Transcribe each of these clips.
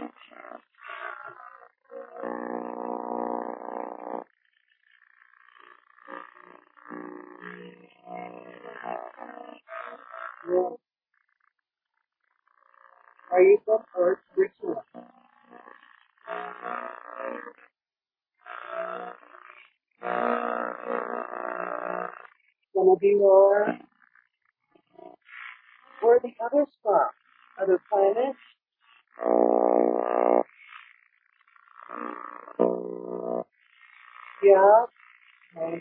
Yeah. Are you from Earth Ritual? Some of you are. Where are the others from? Other planets? Yeah. Okay.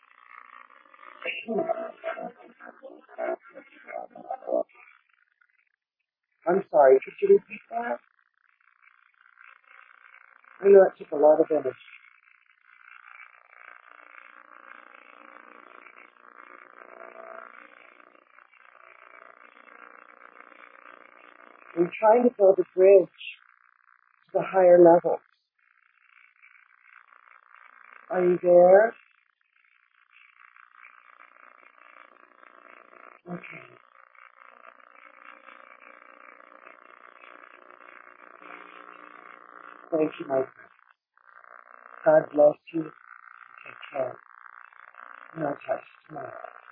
I'm sorry, could you repeat that? I know it took a lot of energy. We're trying to build a bridge to the higher levels. Are you there? Okay. Thank you, my friend. God bless you. Take care. And I'll touch tomorrow.